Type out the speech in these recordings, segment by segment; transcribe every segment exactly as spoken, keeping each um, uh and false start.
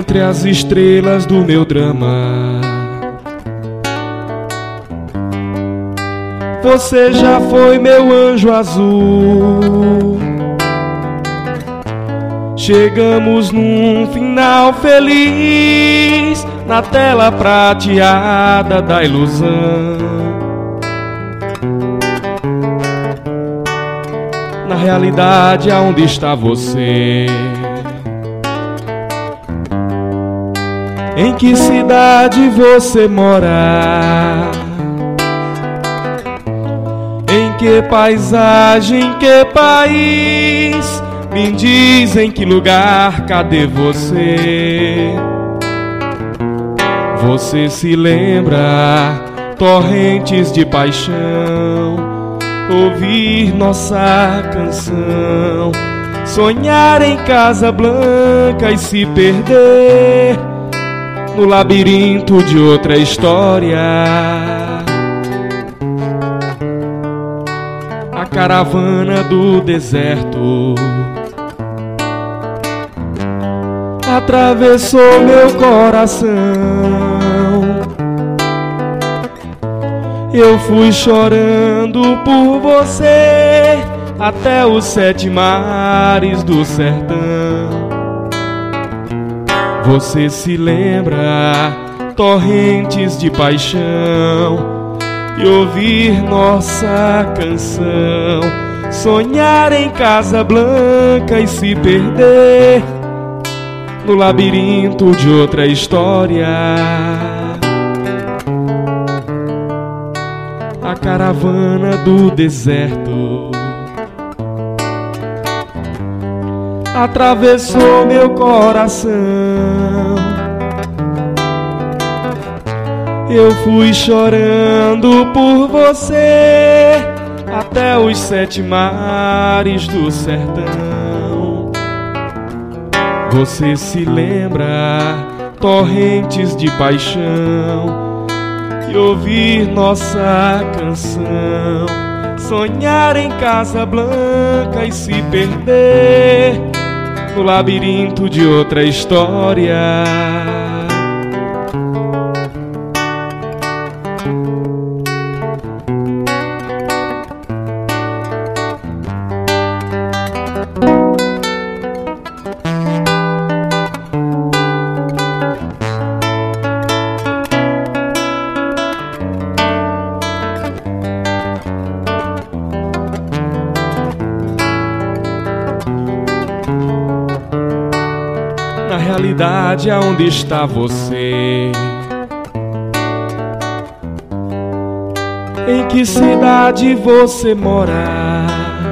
entre as estrelas do meu drama. Você já foi meu anjo azul. Chegamos num final feliz, na tela prateada da ilusão. Na realidade, aonde está você? Em que cidade você mora? Em que paisagem, que país? Me diz em que lugar, cadê você? Você se lembra, torrentes de paixão, ouvir nossa canção, sonhar em Casa Blanca e se perder no labirinto de outra história. A caravana do deserto atravessou meu coração. Eu fui chorando por você até os sete mares do sertão. Você se lembra, torrentes de paixão, e ouvir nossa canção, sonhar em Casa Blanca e se perder no labirinto de outra história. A caravana do deserto atravessou meu coração. Eu fui chorando por você até os sete mares do sertão. Você se lembra, torrentes de paixão, e ouvir nossa canção, sonhar em Casa Blanca e se perder no labirinto de outra história. Na realidade, aonde está você? Em que cidade você mora?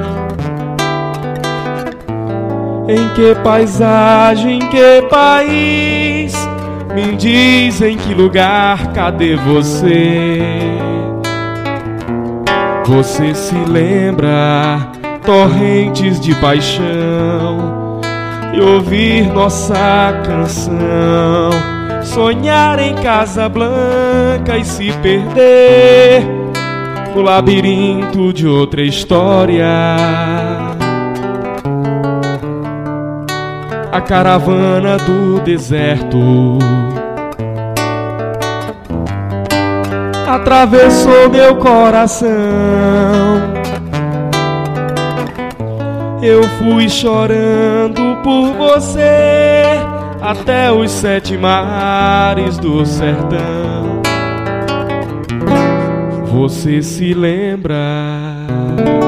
Em que paisagem, que país? Me diz em que lugar, cadê você? Você se lembra, torrentes de paixão, e ouvir nossa canção, sonhar em Casa Blanca e se perder no labirinto de outra história. A caravana do deserto atravessou meu coração. Eu fui chorando por você até os sete mares do sertão. Você se lembra?